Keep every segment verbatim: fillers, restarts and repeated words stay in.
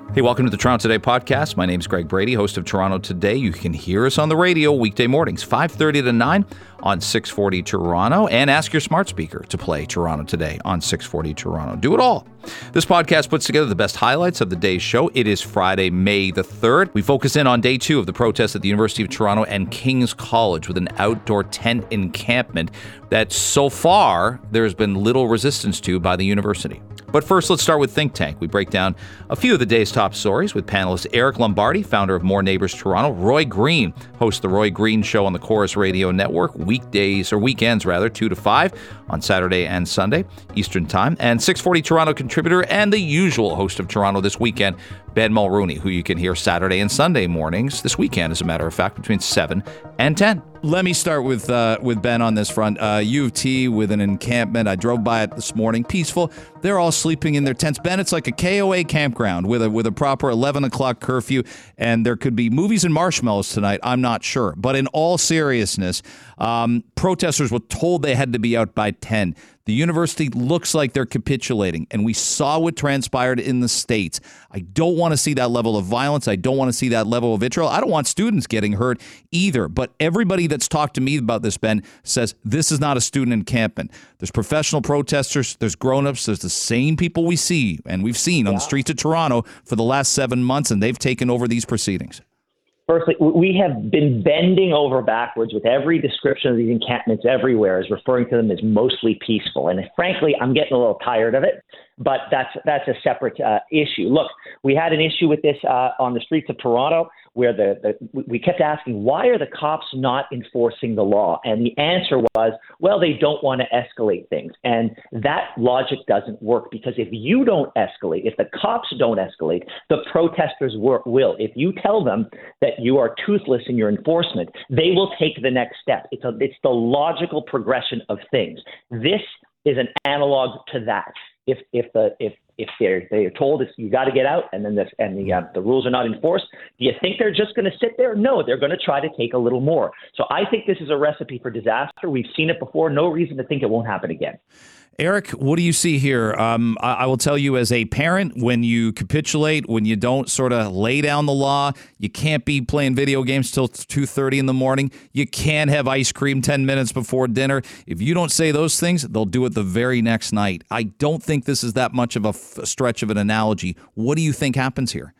Hey, welcome to the Toronto Today podcast. My name is Greg Brady, host of Toronto Today. You can hear us on the radio weekday mornings, five thirty to nine on six forty Toronto, and ask your smart speaker to play Toronto Today on six forty Toronto. Do it all. This podcast puts together the best highlights of the day's show. It is Friday, May the third. We focus in on day two of the protest at the University of Toronto and King's College with an outdoor tent encampment that so far there has been little resistance to by the university. But first, let's start with Think Tank. We break down a few of the day's top stories with panelists Eric Lombardi, founder of More Neighbors Toronto, Roy Green, hosts the Roy Green Show on the Chorus Radio Network, weekdays, or weekends rather, two to five on Saturday and Sunday, Eastern Time, and six forty Toronto contributor and the usual host of Toronto This Weekend, Ben Mulrooney, who you can hear Saturday and Sunday mornings, this weekend, as a matter of fact, between seven and ten. Let me start with uh, with Ben on this front. Uh, U of T with an encampment. I drove by it this morning. Peaceful. They're all sleeping in their tents. Ben, it's like a K O A campground with a with a proper eleven o'clock curfew, and there could be movies and marshmallows tonight. I'm not sure. But in all seriousness, um, protesters were told they had to be out by ten. The university looks like they're capitulating, and we saw what transpired in the States. I don't want to see that level of violence. I don't want to see that level of vitriol. I don't want students getting hurt either. But everybody that's talked to me about this, Ben, says this is not a student encampment. There's professional protesters. There's grown-ups. There's the same people we see and we've seen on yeah. the streets of Toronto for the last seven months, and they've taken over these proceedings. Firstly, we have been bending over backwards with every description of these encampments everywhere as referring to them as mostly peaceful. And frankly, I'm getting a little tired of it, but that's that's a separate uh, issue. Look, we had an issue with this uh, on the streets of Toronto where the, the we kept asking, why are the cops not enforcing the law? And the answer was, well, they don't want to escalate things. And that logic doesn't work, because if you don't escalate, if the cops don't escalate, the protesters will. If you tell them that you are toothless in your enforcement, they will take the next step. It's a, it's the logical progression of things. This is an analog to that. If if the if if they're they're told it's, you got to get out, and then the and the uh, the rules are not enforced, do you think they're just going to sit there? No, they're going to try to take a little more. So I think this is a recipe for disaster. We've seen it before. No reason to think it won't happen again. Eric, what do you see here? Um, I, I will tell you, as a parent, when you capitulate, when you don't sort of lay down the law, you can't be playing video games till two thirty in the morning. You can't have ice cream ten minutes before dinner. If you don't say those things, they'll do it the very next night. I don't think this is that much of a, f- a stretch of an analogy. What do you think happens here?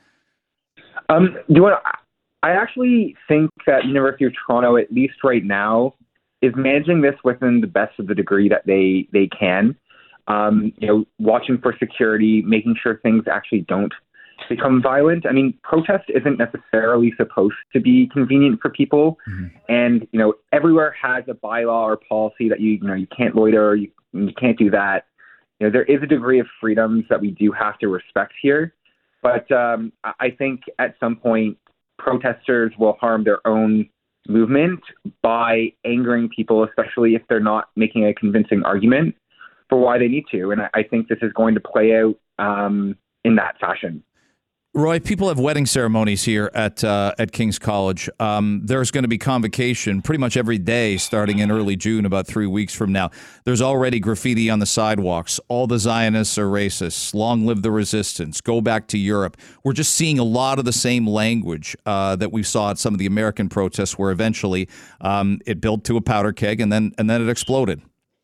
Um, do you want to, I actually think that University of Toronto, at least right now, is managing this within the best of the degree that they they can. Um, you know, watching for security, making sure things actually don't become violent. I mean, protest isn't necessarily supposed to be convenient for people, mm-hmm. and you know, everywhere has a bylaw or policy that you you know you can't loiter, you you can't do that. You know, there is a degree of freedoms that we do have to respect here, but um, I think at some point protesters will harm their own movement by angering people, especially if they're not making a convincing argument for why they need to. And I, I think this is going to play out um, in that fashion. Roy, people have wedding ceremonies here at uh, at King's College. Um, there's going to be convocation pretty much every day starting in early June, about three weeks from now. There's already graffiti on the sidewalks. All the Zionists are racists. Long live the resistance. Go back to Europe. We're just seeing a lot of the same language uh, that we saw at some of the American protests, where eventually um, it built to a powder keg and then and then it exploded.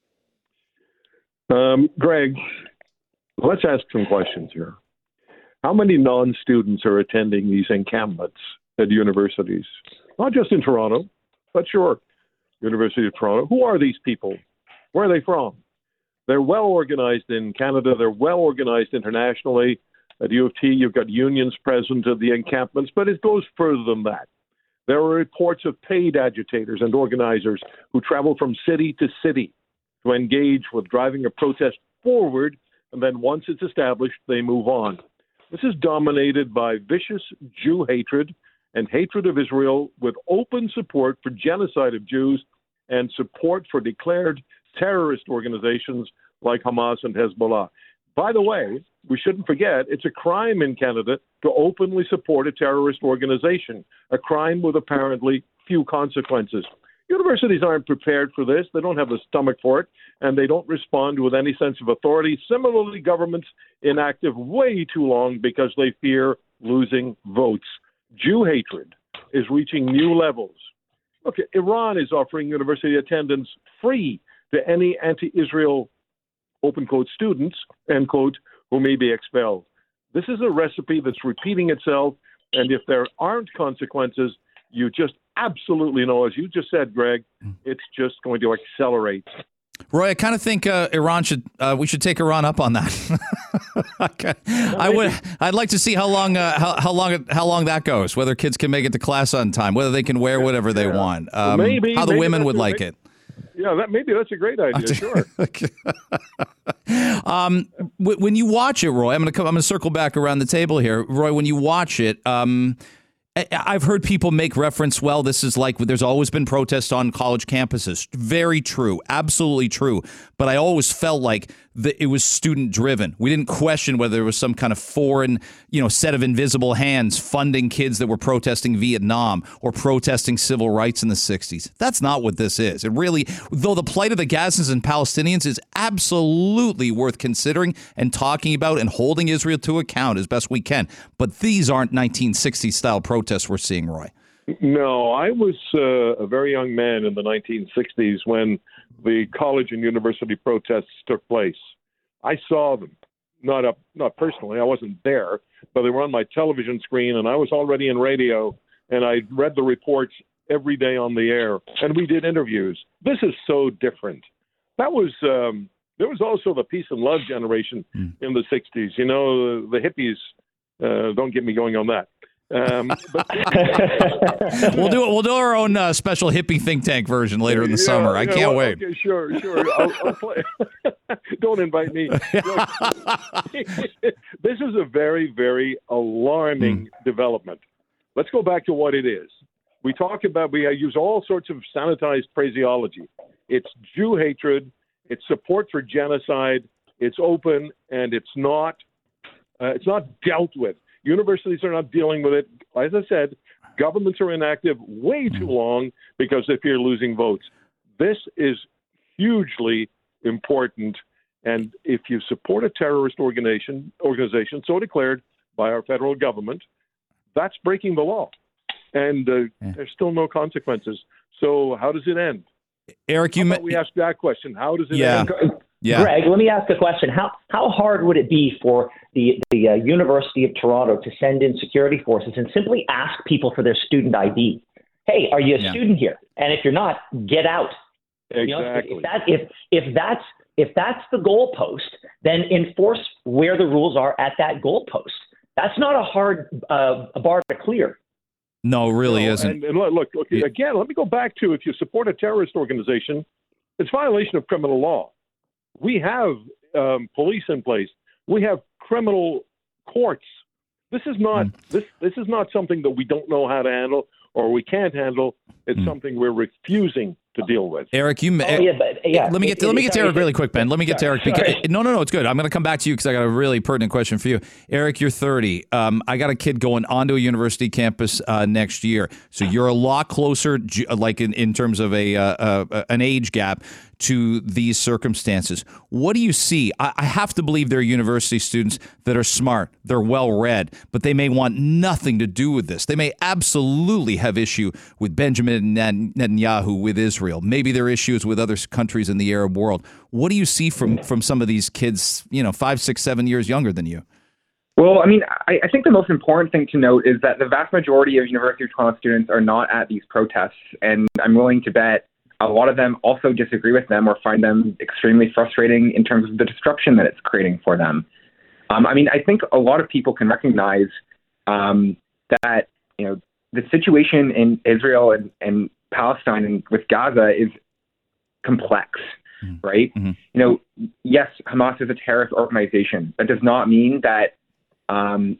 Um, Greg, let's ask some questions here. How many non-students are attending these encampments at universities? Not just in Toronto, but sure, University of Toronto. Who are these people? Where are they from? They're well organized in Canada. They're well organized internationally. At U of T, you've got unions present at the encampments, but it goes further than that. There are reports of paid agitators and organizers who travel from city to city to engage with driving a protest forward, and then once it's established, they move on. This is dominated by vicious Jew hatred and hatred of Israel, with open support for genocide of Jews and support for declared terrorist organizations like Hamas and Hezbollah. By the way, we shouldn't forget, it's a crime in Canada to openly support a terrorist organization, a crime with apparently few consequences. Universities aren't prepared for this. They don't have the stomach for it, and they don't respond with any sense of authority. Similarly, governments inactive way too long because they fear losing votes. Jew hatred is reaching new levels. Look, Iran is offering university attendance free to any anti-Israel, open quote, students, end quote, who may be expelled. This is a recipe that's repeating itself, and if there aren't consequences, you just absolutely know, as you just said, Greg, it's just going to accelerate. Roy, I kind of think uh, Iran should. Uh, we should take Iran up on that. okay. I would. I'd like to see how long. Uh, how, how long. How long that goes. Whether kids can make it to class on time. Whether they can wear whatever they yeah. want. Um, well, maybe, how the maybe women would a, like maybe, it. Yeah, that maybe that's a great idea. Sure. um, w- when you watch it, Roy, I'm going to come. I'm going to circle back around the table here, Roy. When you watch it. Um, I've heard people make reference, well, this is like there's always been protests on college campuses. Very true. Absolutely true. But I always felt like the, it was student driven. We didn't question whether there was some kind of foreign, you know, set of invisible hands funding kids that were protesting Vietnam or protesting civil rights in the sixties. That's not what this is. It really, though the plight of the Gazans and Palestinians is absolutely worth considering and talking about and holding Israel to account as best we can. But these aren't nineteen sixties style protests we're seeing, Roy. No, I was uh, a very young man in the nineteen sixties when the college and university protests took place. I saw them, not up, not personally. I wasn't there, but they were on my television screen, and I was already in radio, and I read the reports every day on the air, and we did interviews. This is so different. That was um, there was also the peace and love generation mm. in the sixties. You know, the, the hippies. Uh, don't get me going on that. Um, but we'll do it. We'll do our own uh, special hippie think tank version later in the yeah, summer. I yeah, can't well, wait. Okay, sure, sure. I'll, I'll play. Don't invite me. Look, this is a very, very alarming mm. development. Let's go back to what it is. We talk about. We use all sorts of sanitized phraseology. It's Jew hatred. It's support for genocide. It's open, and it's not. Uh, it's not dealt with. Universities are not dealing with it. As I said, governments are inactive way too long because they fear losing votes. This is hugely important. And if you support a terrorist organization, organization so declared by our federal government, that's breaking the law. And uh, yeah. there's still no consequences. So how does it end? Eric, you ma- we asked that question. How does it yeah. end? Yeah. Greg, let me ask a question. How how hard would it be for the the uh, University of Toronto to send in security forces and simply ask people for their student I D? Hey, are you a yeah. student here? And if you're not, get out. Exactly. You know, if that if if that's if that's the goalpost, then enforce where the rules are at that goalpost. That's not a hard uh, a bar to clear. No, really no, isn't. And, and look, look yeah. again. Let me go back to if you support a terrorist organization, it's violation of criminal law. We have um, police in place. We have criminal courts. This is not mm. this. This is not something that we don't know how to handle or we can't handle. It's mm. something we're refusing to deal with. Eric, you. Oh, yeah, but, yeah. Let me get. To, let me get to Eric really quick, Ben. Let me get to Eric. Because, no, no, no. It's good. I'm going to come back to you because I got a really pertinent question for you, Eric. You're thirty. Um, I got a kid going onto a university campus uh, next year, so you're a lot closer, like in, in terms of a uh, uh, an age gap, to these circumstances. What do you see? I, I have to believe they're university students that are smart, they're well-read, but they may want nothing to do with this. They may absolutely have issue with Benjamin Netanyahu, with Israel. Maybe there are issues with other countries in the Arab world. What do you see from, from some of these kids, you know, five, six, seven years younger than you? Well, I mean, I, I think the most important thing to note is that the vast majority of University of Toronto students are not at these protests, and I'm willing to bet a lot of them also disagree with them or find them extremely frustrating in terms of the disruption that it's creating for them. Um, I mean, I think a lot of people can recognize um, that, you know, the situation in Israel and, and Palestine and with Gaza is complex, mm-hmm. right? Mm-hmm. You know, yes, Hamas is a terrorist organization. That does not mean that um,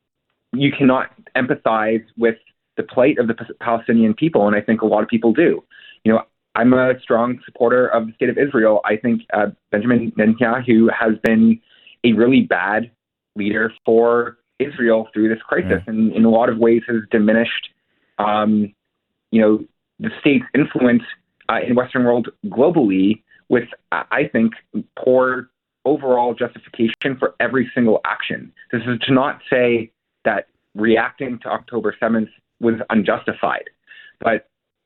you cannot empathize with the plight of the Palestinian people, and I think a lot of people do. You know, I'm a strong supporter of the state of Israel. I think uh, Benjamin Netanyahu has been a really bad leader for Israel through this crisis, yeah. and in a lot of ways has diminished, um, you know, the state's influence uh, in Western world globally with, uh, I think, poor overall justification for every single action. This is to not say that reacting to October seventh was unjustified. But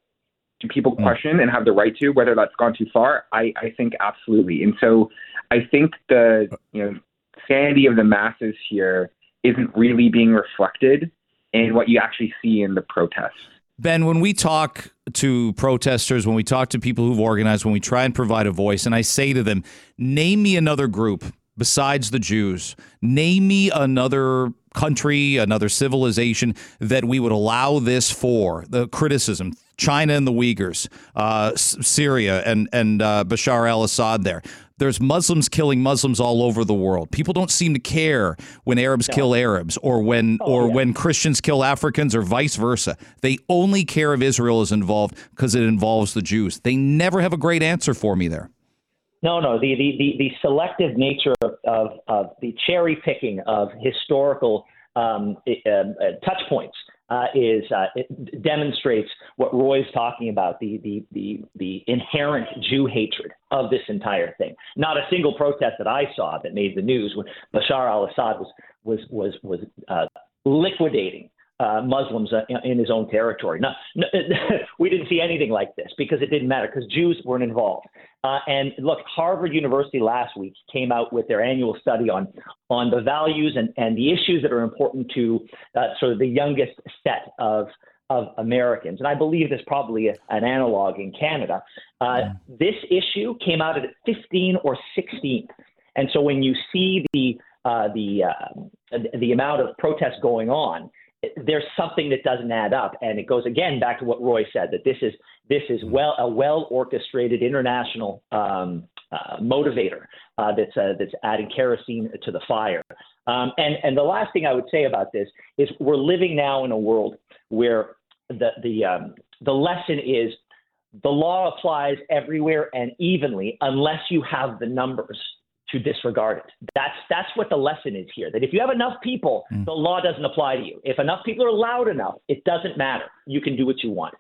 do people question and have the right to whether that's gone too far? I, I think absolutely. And so I think the you know sanity of the masses here isn't really being reflected in what you actually see in the protests. Ben, when we talk to protesters, when we talk to people who've organized, when we try and provide a voice, and I say to them, name me another group besides the Jews, name me another country, another civilization that we would allow this for, the criticism, China and the Uyghurs, uh, Syria and, and uh, Bashar al-Assad there. There's Muslims killing Muslims all over the world. People don't seem to care when Arabs no. kill Arabs or when oh, or yeah. when Christians kill Africans or vice versa. They only care if Israel is involved because it involves the Jews. They never have a great answer for me there. No, no, the the, the, the selective nature of, of, of the cherry picking of historical um, uh, uh, touch points uh, is uh, it demonstrates what Roy's talking about, the, the the the inherent Jew hatred of this entire thing. Not a single protest that I saw that made the news when Bashar al-Assad was was was was uh, liquidating Uh, Muslims uh, in his own territory. No, no, we didn't see anything like this because it didn't matter because Jews weren't involved. Uh, and look, Harvard University last week came out with their annual study on on the values and, and the issues that are important to uh, sort of the youngest set of of Americans. And I believe there's probably a, an analog in Canada. Uh, yeah. This issue came out at fifteen or sixteen. And so when you see the uh, the uh, the amount of protests going on, there's something that doesn't add up, and it goes again back to what Roy said, that this is this is well a well orchestrated international um, uh, motivator uh, that's uh, that's adding kerosene to the fire. Um, and and the last thing I would say about this is we're living now in a world where the the um, the lesson is the law applies everywhere and evenly unless you have the numbers to disregard it. That's that's what the lesson is here, that if you have enough people, mm. the law doesn't apply to you. If enough people are loud enough, it doesn't matter. You can do what you want.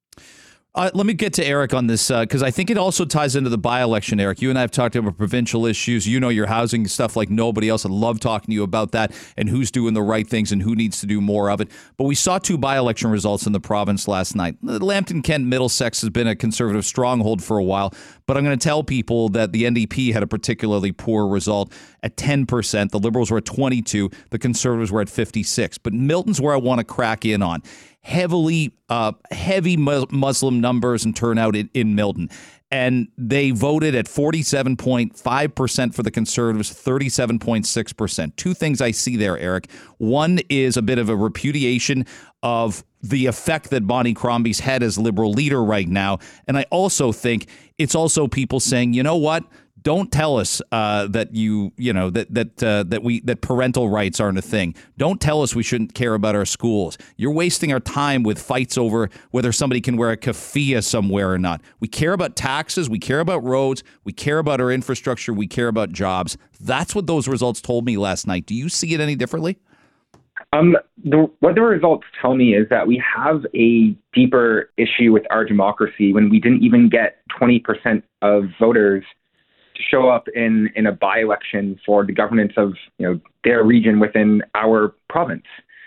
Uh, let me get to Eric on this because uh, I think it also ties into the by-election, Eric. You and I have talked about provincial issues. You know your housing stuff like nobody else. I love talking to you about that and who's doing the right things and who needs to do more of it. But we saw two by-election results in the province last night. Lambton, Kent, Middlesex has been a conservative stronghold for a while, but I'm going to tell people that the N D P had a particularly poor result at ten percent. The Liberals were at twenty-two. The Conservatives were at fifty-six. But Milton's where I want to crack in on. Heavily, uh, heavy Muslim numbers and turnout in, in Milton. And they voted at forty-seven point five percent for the Conservatives, thirty-seven point six percent. Two things I see there, Eric. One is a bit of a repudiation of the effect that Bonnie Crombie's had as Liberal leader right now. And I also think it's also people saying, you know what? Don't tell us uh, that you, you know, that that uh, that we that parental rights aren't a thing. Don't tell us we shouldn't care about our schools. You're wasting our time with fights over whether somebody can wear a keffiyeh somewhere or not. We care about taxes. We care about roads. We care about our infrastructure. We care about jobs. That's what those results told me last night. Do you see it any differently? Um, the, what the results tell me is that we have a deeper issue with our democracy when we didn't even get twenty percent of voters show up in, in a by-election for the governance of, you know, their region within our province.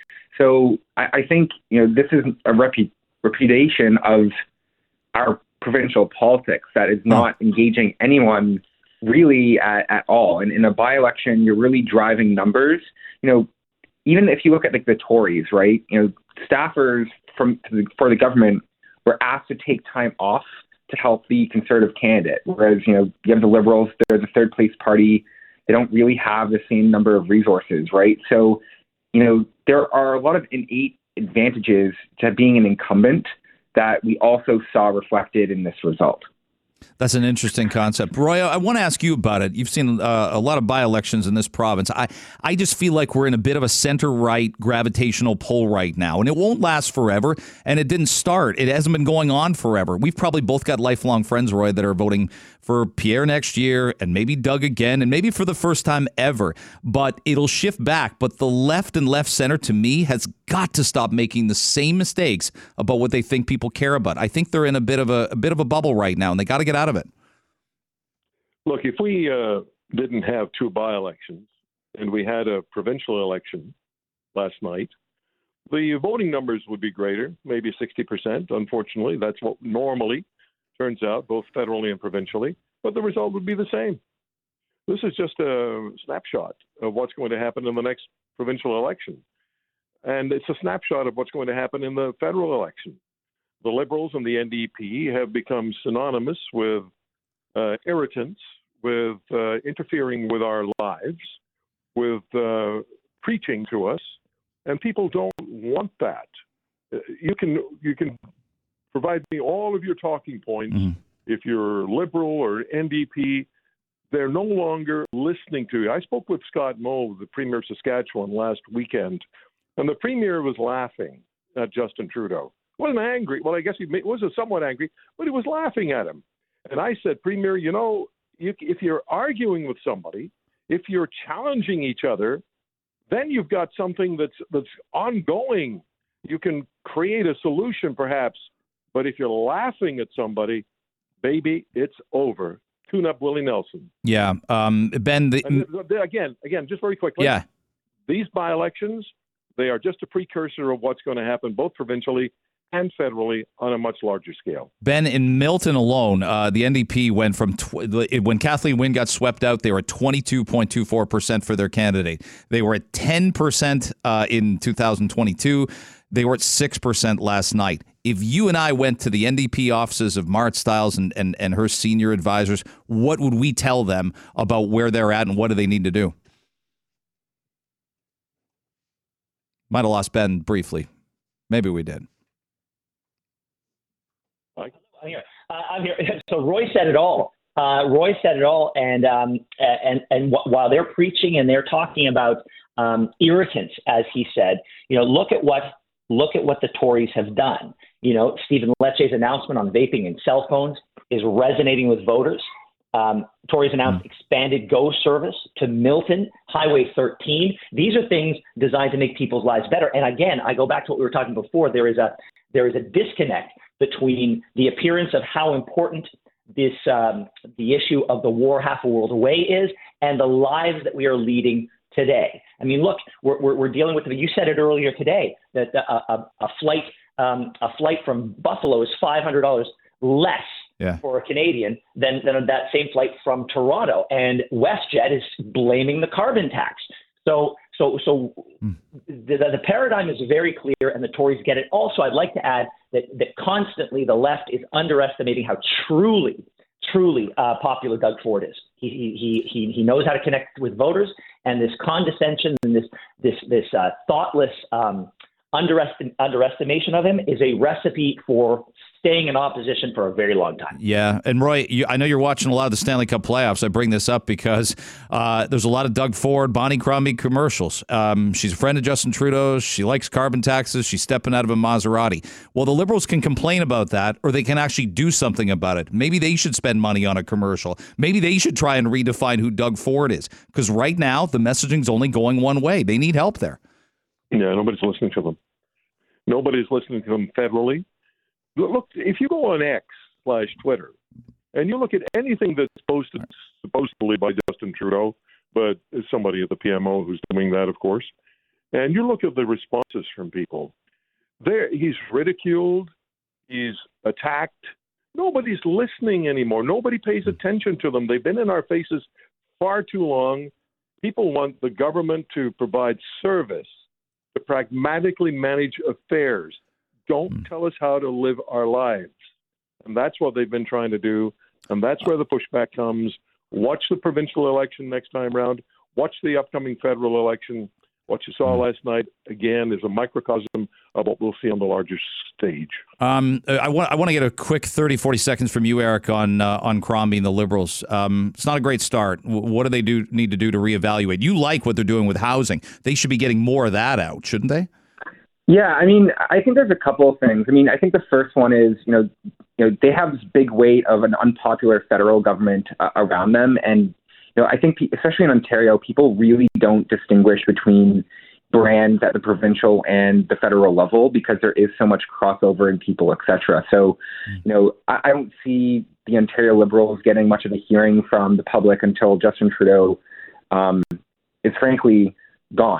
So I, I think, you know, this is a repu- repudiation of our provincial politics that is not engaging anyone really at, at all. And in a by-election, you're really driving numbers. You know, even if you look at like the Tories, right, you know, staffers from for the government were asked to take time off to help the Conservative candidate, whereas, you know, you have the Liberals, they're the third place party. They don't really have the same number of resources, right? So, you know, there are a lot of innate advantages to being an incumbent that we also saw reflected in this result. That's an interesting concept. Roy, I want to ask you about it. You've seen uh, a lot of by-elections in this province. I, I just feel like we're in a bit of a center-right gravitational pull right now, and it won't last forever, and it didn't start. It hasn't been going on forever. We've probably both got lifelong friends, Roy, that are voting for Pierre next year and maybe Doug again and maybe for the first time ever. But it'll shift back. But the left and left center, to me, has got to stop making the same mistakes about what they think people care about. I think they're in a bit of a, a bit of a bubble right now, and they got to get out of it. Look, if we uh, didn't have two by-elections and we had a provincial election last night, the voting numbers would be greater, maybe sixty percent. Unfortunately, that's what normally turns out, both federally and provincially. But the result would be the same. This is just a snapshot of what's going to happen in the next provincial election. And it's a snapshot of what's going to happen in the federal election. The Liberals and the N D P have become synonymous with uh, irritants, with uh, interfering with our lives, with uh, preaching to us, and people don't want that. You can you can provide me all of your talking points. Mm-hmm. If you're Liberal or N D P, they're no longer listening to you. I spoke with Scott Moe, the Premier of Saskatchewan, last weekend, and the Premier was laughing at Justin Trudeau. He wasn't angry. Well, I guess he was somewhat angry, but he was laughing at him. And I said, Premier, you know, you, if you're arguing with somebody, if you're challenging each other, then you've got something that's that's ongoing. You can create a solution, perhaps. But if you're laughing at somebody, baby, it's over. Tune up Willie Nelson. Yeah, um, Ben. The, and again, again, just very quickly. Yeah, these by-elections, they are just a precursor of what's going to happen both provincially and federally on a much larger scale. Ben, in Milton alone, uh, the N D P went from, tw- when Kathleen Wynne got swept out, they were at twenty-two point two four percent for their candidate. They were at ten percent uh, in two thousand twenty-two. They were at six percent last night. If you and I went to the N D P offices of Mart Stiles and, and, and her senior advisors, what would we tell them about where they're at and what do they need to do? Might have lost Ben briefly. Maybe we did. I'm here. Uh, I'm here. So Roy said it all. Uh, Roy said it all. And um, and and w- while they're preaching and they're talking about um, irritants, as he said, you know, look at what look at what the Tories have done. You know, Stephen Lecce's announcement on vaping and cell phones is resonating with voters. Um, Tories announced expanded GO service to Milton, Highway thirteen. These are things designed to make people's lives better. And again, I go back to what we were talking before. There is a there is a disconnect between the appearance of how important this um, the issue of the war half a world away is and the lives that we are leading today. I mean, look, we're we're, we're dealing with. You said it earlier today that a, a, a flight um, a flight from Buffalo is five hundred dollars less. Yeah. For a Canadian than, than that same flight from Toronto. And WestJet is blaming the carbon tax. So so so mm. the, the paradigm is very clear and the Tories get it. Also, I'd like to add that, that constantly the left is underestimating how truly, truly uh, popular Doug Ford is. He, he, he, he knows how to connect with voters, and this condescension and this, this, this uh, thoughtless um, underestim- underestimation of him is a recipe for staying in opposition for a very long time. Yeah. And Roy, you, I know you're watching a lot of the Stanley Cup playoffs. I bring this up because uh, there's a lot of Doug Ford, Bonnie Crombie commercials. Um, she's a friend of Justin Trudeau's. She likes carbon taxes. She's stepping out of a Maserati. Well, the Liberals can complain about that, or they can actually do something about it. Maybe they should spend money on a commercial. Maybe they should try and redefine who Doug Ford is. Because right now, the messaging's only going one way. They need help there. Yeah, nobody's listening to them. Nobody's listening to them federally. Look, if you go on X slash Twitter and you look at anything that's posted supposedly by Justin Trudeau, but it's somebody at the P M O who's doing that, of course, and you look at the responses from people, there he's ridiculed, he's attacked. Nobody's listening anymore. Nobody pays attention to them. They've been in our faces far too long. People want the government to provide service, to pragmatically manage affairs. Don't tell us how to live our lives. And that's what they've been trying to do. And that's where the pushback comes. Watch the provincial election next time round. Watch the upcoming federal election. What you saw last night, again, is a microcosm of what we'll see on the larger stage. Um, I want I want to get a quick thirty, forty seconds from you, Eric, on uh, on Crombie and the Liberals. Um, it's not a great start. What do they do need to do to reevaluate? You like what they're doing with housing. They should be getting more of that out, shouldn't they? Yeah, I mean, I think there's a couple of things. I mean, I think the first one is, you know, you know, they have this big weight of an unpopular federal government uh, around them. And, you know, I think, especially in Ontario, people really don't distinguish between brands at the provincial and the federal level because there is so much crossover in people, et cetera. So, you know, I, I don't see the Ontario Liberals getting much of a hearing from the public until Justin Trudeau um, is frankly gone.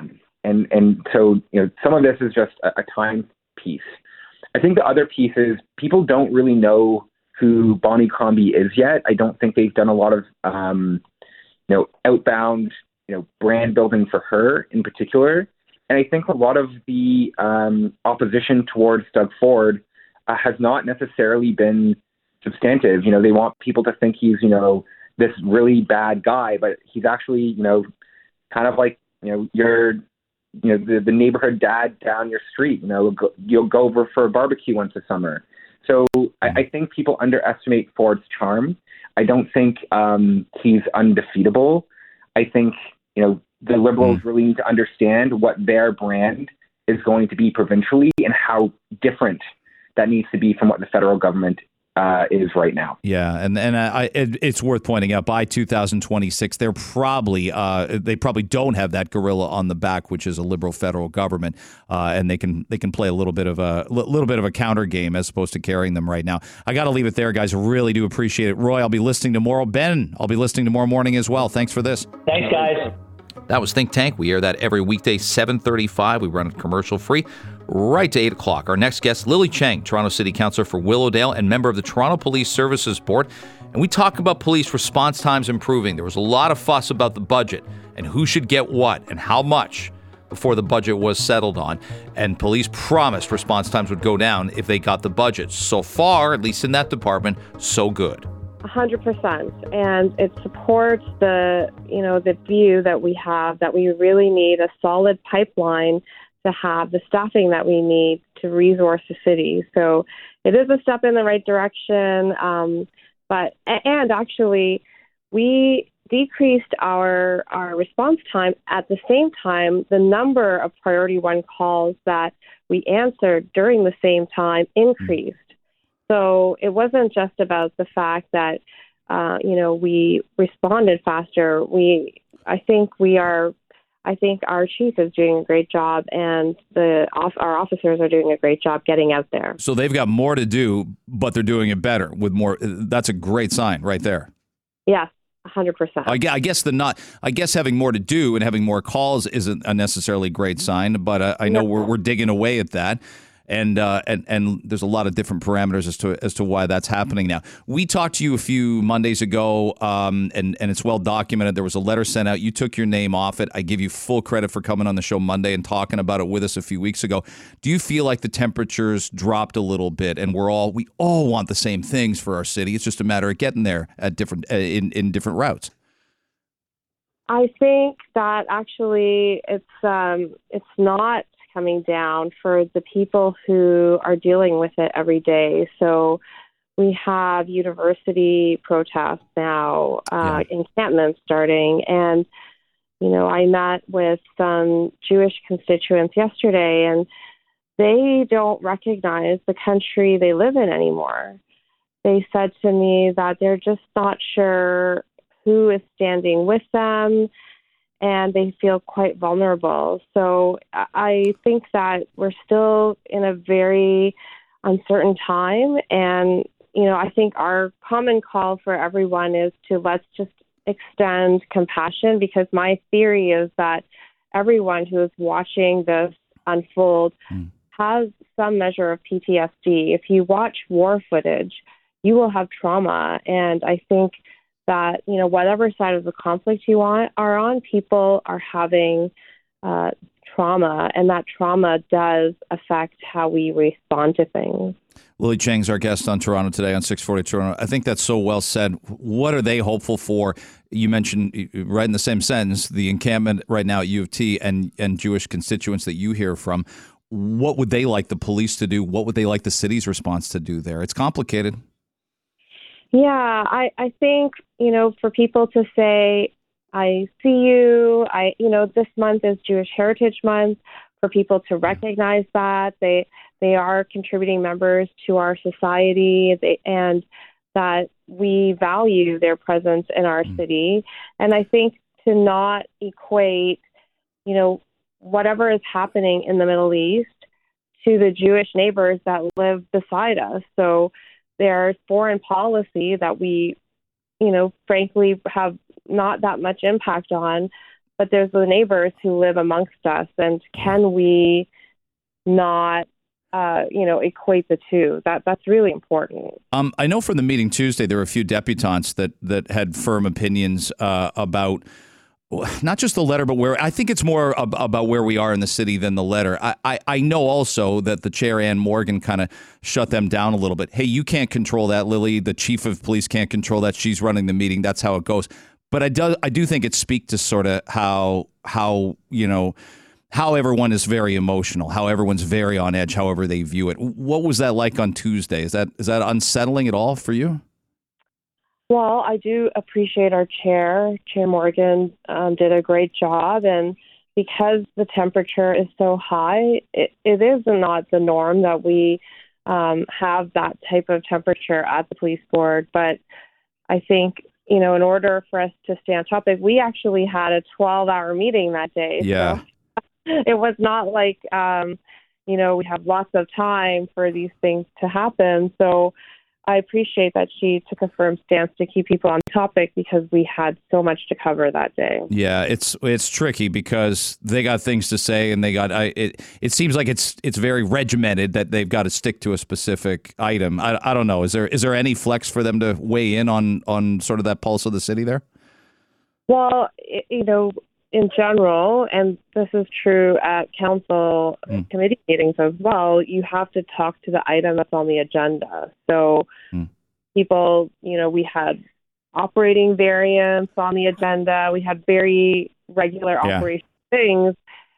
and and so you know some of this is just a, a time piece. I think the other piece is people don't really know who Bonnie Crombie is yet. I don't think they've done a lot of um, you know outbound you know brand building for her in particular. And I think a lot of the um, opposition towards Doug Ford uh, has not necessarily been substantive. You know, they want people to think he's, you know, this really bad guy, but he's actually, you know, kind of like, you know, your, you know, the, the neighborhood dad down your street. You know, go, you'll go over for a barbecue once a summer. So I, I think people underestimate Ford's charm. I don't think um, he's undefeatable. I think, you know, the Liberals mm. really need to understand what their brand is going to be provincially and how different that needs to be from what the federal government uh, is right now. Yeah, and and I, it, it's worth pointing out by two thousand twenty-six, they're probably uh, they probably don't have that gorilla on the back, which is a Liberal federal government, uh, and they can they can play a little bit of a little bit of a counter game as opposed to carrying them right now. I got to leave it there, guys. I really do appreciate it, Roy. I'll be listening tomorrow. Ben, I'll be listening tomorrow morning as well. Thanks for this. Thanks, guys. That was Think Tank. We air that every weekday, seven thirty-five. We run it commercial-free right to eight o'clock. Our next guest, Lily Cheng, Toronto City Councillor for Willowdale and member of the Toronto Police Services Board. And we talk about police response times improving. There was a lot of fuss about the budget and who should get what and how much before the budget was settled on. And police promised response times would go down if they got the budget. So far, at least in that department, so good. one hundred percent. And it supports the, you know, the view that we have that we really need a solid pipeline to have the staffing that we need to resource the city. So it is a step in the right direction. Um, but, and actually, we decreased our, our response time. At the same time, the number of priority one calls that we answered during the same time increased. So it wasn't just about the fact that, uh, you know, we responded faster. We, I think we are, I think our chief is doing a great job, and the our officers are doing a great job getting out there. So they've got more to do, but they're doing it better with more. That's a great sign right there. Yes. one hundred percent. I guess the not. I guess having more to do and having more calls isn't a necessarily great sign, but uh, I know no. we're we're digging away at that. And, uh, and and there's a lot of different parameters as to as to why that's happening now. We talked to you a few Mondays ago, um, and, and it's well documented. There was a letter sent out. You took your name off it. I give you full credit for coming on the show Monday and talking about it with us a few weeks ago. Do you feel like the temperatures dropped a little bit, and we're all we all want the same things for our city? It's just a matter of getting there at different uh, in in different routes. I think that actually it's um, it's not coming down for the people who are dealing with it every day. So we have university protests now, uh, yeah. encampments starting. And, you know, I met with some Jewish constituents yesterday, and they don't recognize the country they live in anymore. They said to me that they're just not sure who is standing with them, and they feel quite vulnerable. So I think that we're still in a very uncertain time. And, you know, I think our common call for everyone is to let's just extend compassion, because my theory is that everyone who is watching this unfold mm. has some measure of P T S D. If you watch war footage, you will have trauma. And I think that, you know, whatever side of the conflict you want, are on, people are having uh, trauma, and that trauma does affect how we respond to things. Lily Cheng's our guest on Toronto Today on six forty Toronto. I think that's so well said. What are they hopeful for? You mentioned right in the same sentence, the encampment right now at U of T and, and Jewish constituents that you hear from. What would they like the police to do? What would they like the city's response to do there? It's complicated. Yeah, I, I think, you know, for people to say, I see you, I, you know, this month is Jewish Heritage Month, for people to recognize that they they are contributing members to our society, they, and that we value their presence in our city. And I think to not equate, you know, whatever is happening in the Middle East to the Jewish neighbors that live beside us. So there's foreign policy that we, you know, frankly have not that much impact on, but there's the neighbors who live amongst us, and can we not, uh, you know, equate the two? That that's really important. Um, I know from the meeting Tuesday there were a few debutantes that that had firm opinions uh, about not just the letter, but where I think it's more ab- about where we are in the city than the letter. I, I, I know also that the chair, Ann Morgan, kind of shut them down a little bit. Hey, you can't control that, Lily. The chief of police can't control that. She's running the meeting. That's how it goes. But I do I do think it speaks to sort of how how you know how everyone is very emotional, how everyone's very on edge, however they view it. What was that like on Tuesday? Is that is that unsettling at all for you? Well, I do appreciate our chair. Chair Morgan um, did a great job, and because the temperature is so high, it, it is not the norm that we um, have that type of temperature at the police board. But I think, you know, in order for us to stay on topic, we actually had a twelve-hour meeting that day. Yeah. So it was not like, um, you know, we have lots of time for these things to happen. So I appreciate that she took a firm stance to keep people on topic because we had so much to cover that day. Yeah, it's it's tricky because they got things to say, and they got I, it. It seems like it's it's very regimented that they've got to stick to a specific item. I, I don't know. Is there is there any flex for them to weigh in on on sort of that pulse of the city there? Well, it, you know, in general, and this is true at council mm. committee meetings as well, you have to talk to the item that's on the agenda. So mm. people, you know, we had operating variants on the agenda. We had very regular yeah. operation things.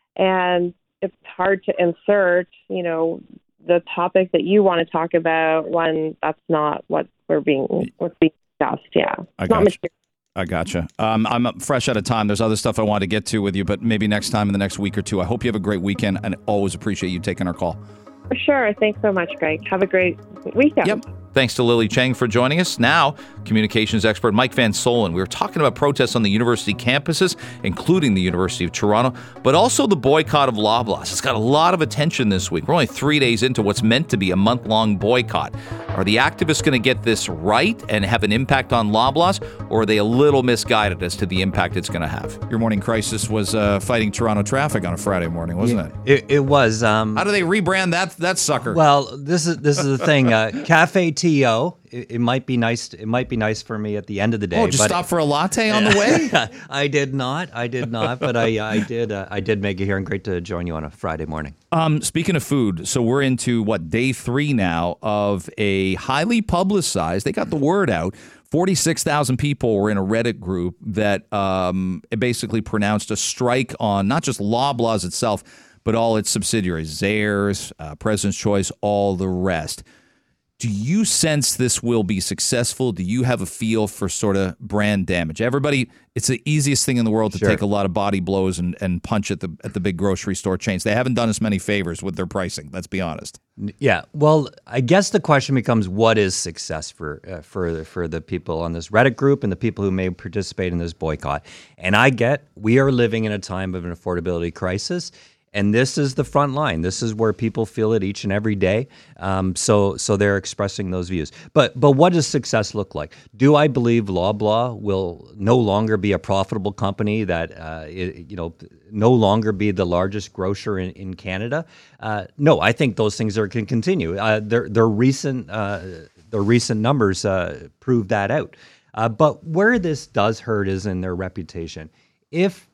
And it's hard to insert, you know, the topic that you want to talk about when that's not what we're being, what's being discussed. Yeah. I it's not material. I gotcha. Um, I'm fresh out of time. There's other stuff I want to get to with you, but maybe next time in the next week or two. I hope you have a great weekend, and always appreciate you taking our call. For sure. Thanks so much, Greg. Have a great weekend. Yep. Thanks to Lily Cheng for joining us. Now, communications expert Mike Van Solen. We were talking about protests on the university campuses, including the University of Toronto, but also the boycott of Loblaws. It's got a lot of attention this week. We're only three days into what's meant to be a month-long boycott. Are the activists going to get this right and have an impact on Loblaws, or are they a little misguided as to the impact it's going to have? Your morning crisis was uh, fighting Toronto traffic on a Friday morning, wasn't yeah, it? it? It was. Um, How do they rebrand that that sucker? Well, this is this is the thing. Uh, Cafe T O. It, it might be nice. It might be nice for me at the end of the day. Oh, just but stop for a latte on the way? I did not. I did not. But I I did. Uh, I did make it here, and great to join you on a Friday morning. Um, speaking of food, so we're into what day three now of a highly publicized. They got the word out. forty-six thousand people were in a Reddit group that um, basically pronounced a strike on not just Loblaws itself, but all its subsidiaries, Zehrs, uh, President's Choice, all the rest. Do you sense this will be successful? Do you have a feel for sort of brand damage? Everybody, it's the easiest thing in the world to sure. take a lot of body blows and, and punch at the at the big grocery store chains. They haven't done us many favors with their pricing. Let's be honest. Yeah. Well, I guess the question becomes, what is success for uh, for for the people on this Reddit group and the people who may participate in this boycott? And I get we are living in a time of an affordability crisis. And this is the front line. This is where people feel it each and every day. Um, so, so they're expressing those views. But, but what does success look like? Do I believe Loblaw will no longer be a profitable company that, uh, it, you know, no longer be the largest grocer in, in Canada? Uh, no, I think those things are can continue. Uh, their their recent uh, their recent numbers uh, prove that out. Uh, but where this does hurt is in their reputation. If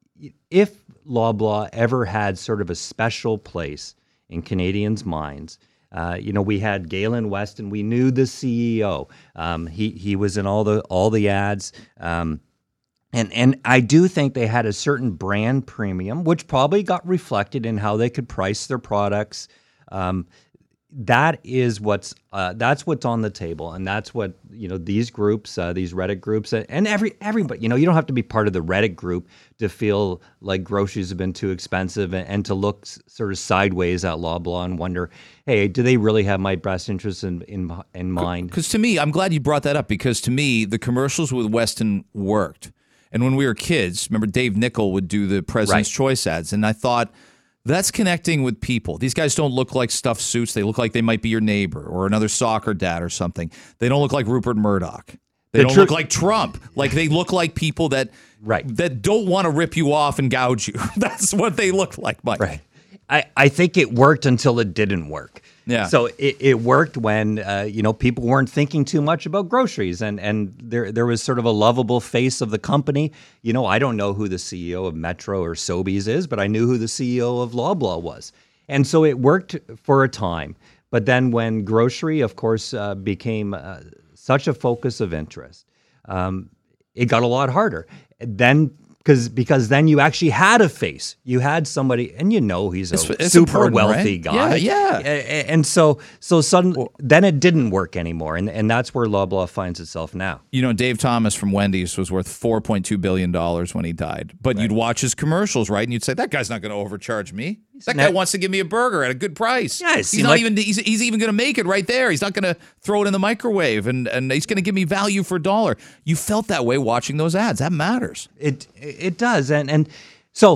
if Loblaw ever had sort of a special place in Canadians' minds, uh, you know, we had Galen Weston. We knew the C E O. Um, he he was in all the all the ads, um, and and I do think they had a certain brand premium, which probably got reflected in how they could price their products. Um, that is what's uh, that's what's on the table, and that's what you know these groups, uh, these Reddit groups, and every everybody. You know, you don't have to be part of the Reddit group to feel like groceries have been too expensive and, and to look s- sort of sideways at Loblaw and wonder, hey, do they really have my best interests in in, in mind? Because to me, I'm glad you brought that up. Because to me, the commercials with Weston worked, and when we were kids, remember Dave Nichol would do the President's Right. Choice ads, and I thought, that's connecting with people. These guys don't look like stuffed suits. They look like they might be your neighbor or another soccer dad or something. They don't look like Rupert Murdoch. They The don't tr- look like Trump. Like they look like people that right. that don't want to rip you off and gouge you. That's what they look like, Mike. Right. I, I think it worked until it didn't work. Yeah. So it, it worked when uh, you know people weren't thinking too much about groceries, and and there there was sort of a lovable face of the company. You know, I don't know who the C E O of Metro or Sobeys is, but I knew who the C E O of Loblaw was, and so it worked for a time. But then when grocery, of course, uh, became uh, such a focus of interest, um, it got a lot harder. Then. Because because then you actually had a face. You had somebody, and you know he's a It's- it's super important, wealthy right? guy. Yeah, yeah. A- a- And so so suddenly, then it didn't work anymore, and and that's where Loblaw finds itself now. You know, Dave Thomas from Wendy's was worth four point two billion dollars when he died. But you'd watch his commercials, right? And you'd say, that guy's not going to overcharge me. That guy net- wants to give me a burger at a good price. Yeah, it he's seemed not like- even he's, he's even going to make it right there. He's not going to throw it in the microwave, and, and he's going to give me value for a dollar. You felt that way watching those ads. That matters. It it does, and and so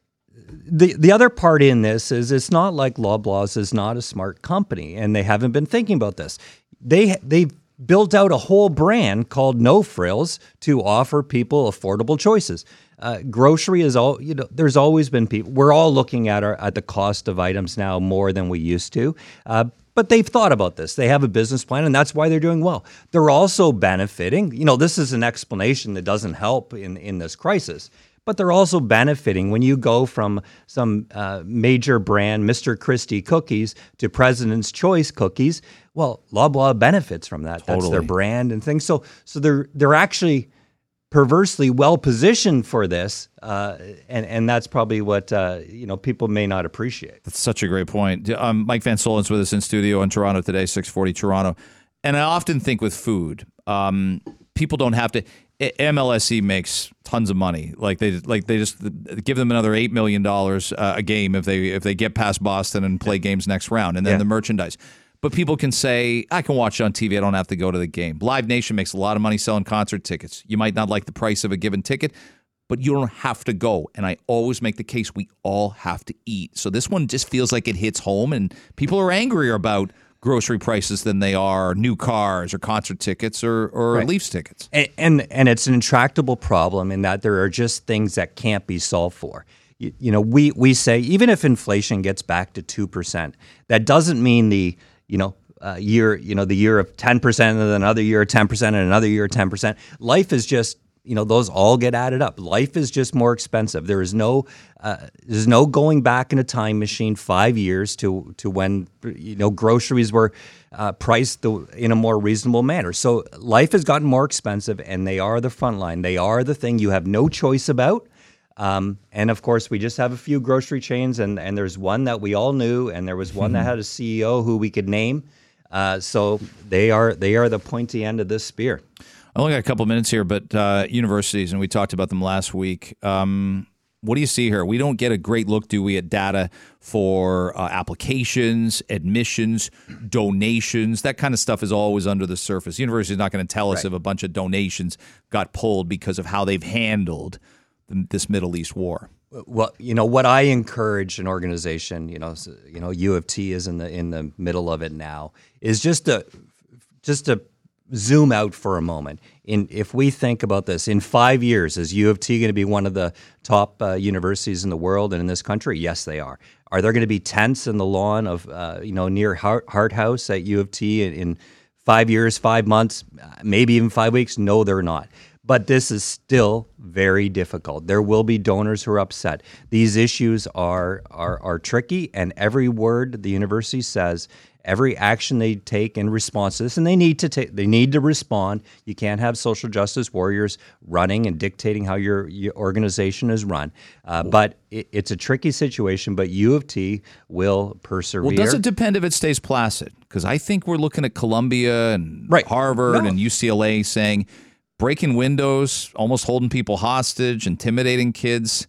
the the other part in this is it's not like Loblaws is not a smart company, and they haven't been thinking about this. They they built out a whole brand called No Frills to offer people affordable choices. Uh, grocery is all you know. There's always been people. We're all looking at our at the cost of items now more than we used to. Uh, But they've thought about this. They have a business plan, and that's why they're doing well. They're also benefiting. You know, this is an explanation that doesn't help in, in this crisis. But they're also benefiting when you go from some uh, major brand, Mister Christie cookies, to President's Choice cookies. Well, Loblaw benefits from that. That's their Totally. brand and things. So, so they're they're actually perversely well positioned for this, uh, and and that's probably what uh, you know people may not appreciate. That's such a great point. Um, Mike Van Solen's with us in studio in Toronto today, six forty Toronto. And I often think with food, um, people don't have to. M L S E makes tons of money. Like they like they just give them another eight million dollars uh, a game if they if they get past Boston and play games next round, and then Yeah. the merchandise. But people can say, I can watch it on T V. I don't have to go to the game. Live Nation makes a lot of money selling concert tickets. You might not like the price of a given ticket, but you don't have to go. And I always make the case we all have to eat. So this one just feels like it hits home, and people are angrier about grocery prices than they are new cars or concert tickets or, or Right. Leafs tickets. And, and and it's an intractable problem in that there are just things that can't be solved for. You, you know, we we say even if inflation gets back to two percent, that doesn't mean the you know uh, year you know the year of ten percent and then another year of ten percent and another year of ten percent. Life is just you know those all get added up. Life is just more expensive. There is no uh, there's no going back in a time machine five years to to when you know groceries were uh, priced the, in a more reasonable manner. So life has gotten more expensive, and they are the front line. They are the thing you have no choice about. Um, and of course, we just have a few grocery chains, and, and there's one that we all knew, and there was one that had a C E O who we could name. Uh, so they are they are the pointy end of this spear. I only got a couple of minutes here, but uh, universities, and we talked about them last week. Um, what do you see here? We don't get a great look, do we, at data for uh, applications, admissions, donations. That kind of stuff is always under the surface. The university is not going to tell us Right. if a bunch of donations got pulled because of how they've handled the, this Middle East war. Well, you know what I encourage an organization, you know, s- you know, U of T is in the in the middle of it now, is just to just to zoom out for a moment. In if we think about this, in five years, is U of T going to be one of the top uh, universities in the world and in this country? Yes, they are. Are there going to be tents in the lawn of uh, you know near Hart, Hart House at U of T in, in five years, five months, maybe even five weeks? No, they're not. But this is still very difficult. There will be donors who are upset. These issues are are are tricky, and every word the university says, every action they take in response to this, and they need to take, they need to respond. You can't have social justice warriors running and dictating how your, your organization is run. Uh, but it, it's a tricky situation. But U of T will persevere. Well, does it depend if it stays placid? Because I think we're looking at Columbia and Right. Harvard No. and U C L A saying breaking windows, almost holding people hostage, intimidating kids.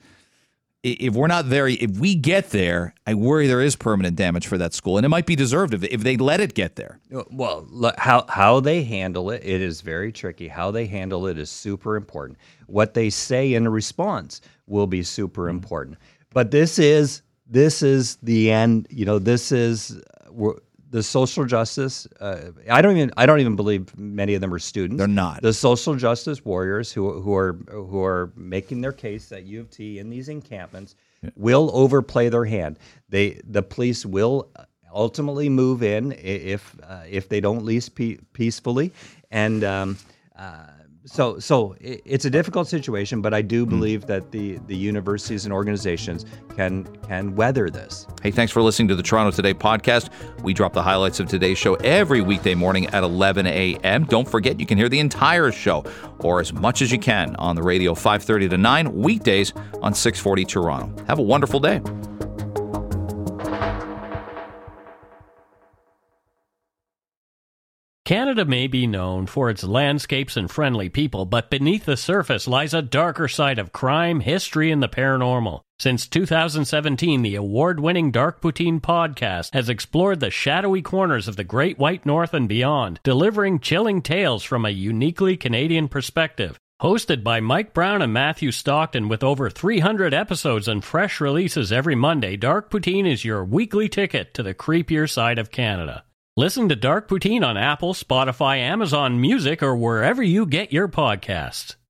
I- If we're not there, if we get there, I worry there is permanent damage for that school. And it might be deserved if, if they let it get there. Well, look, how how they handle it, it is very tricky. How they handle it is super important. What they say in response will be super important. But this is this is the end. You know, this is uh, we're, the social justice. Uh, I don't even. I don't even believe many of them are students. They're not. The social justice warriors who who are who are making their case at U of T in these encampments yeah. will overplay their hand. They the police will ultimately move in if uh, if they don't leave pe- peacefully, and um, uh, so so it's a difficult situation. But I do believe mm. that the, the universities and organizations can can weather this. Hey, thanks for listening to the Toronto Today podcast. We drop the highlights of today's show every weekday morning at eleven a.m. Don't forget, you can hear the entire show or as much as you can on the radio five thirty to nine weekdays on six forty Toronto. Have a wonderful day. Canada may be known for its landscapes and friendly people, but beneath the surface lies a darker side of crime, history, and the paranormal. Since two thousand seventeen, the award-winning Dark Poutine podcast has explored the shadowy corners of the Great White North and beyond, delivering chilling tales from a uniquely Canadian perspective. Hosted by Mike Brown and Matthew Stockton with over three hundred episodes and fresh releases every Monday, Dark Poutine is your weekly ticket to the creepier side of Canada. Listen to Dark Poutine on Apple, Spotify, Amazon Music, or wherever you get your podcasts.